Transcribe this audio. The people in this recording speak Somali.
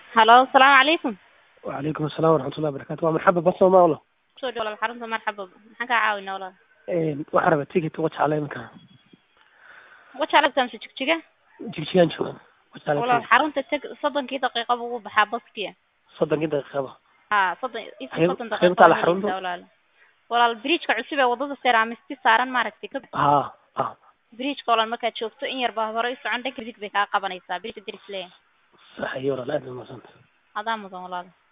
هلا السلام عليكم. وعليكم السلام ورحمة الله وبركاته. ومرحبا بس وما والله. soo dhawaad xarunta marxaba maxaan ka caawinaa walaal waxaan rabaa ticket wajacala iminka wajaalagtan si jigjiga jigjigaan jooga walaal xarunta tag 30 daqiiqo buu baxaa baskiya 30 daqiiqaba soddon daqiiqo qaybta la xarunta walaal bridge-ka cusub ee wadada Ceramisti saaran maaragtay bridge-ka walaal markaad joogto in yar baa hore u socon dhanka midig bay kaa qabanaysaa bridge dirisle sax iyo walaal aad ma san adaa mudan walaal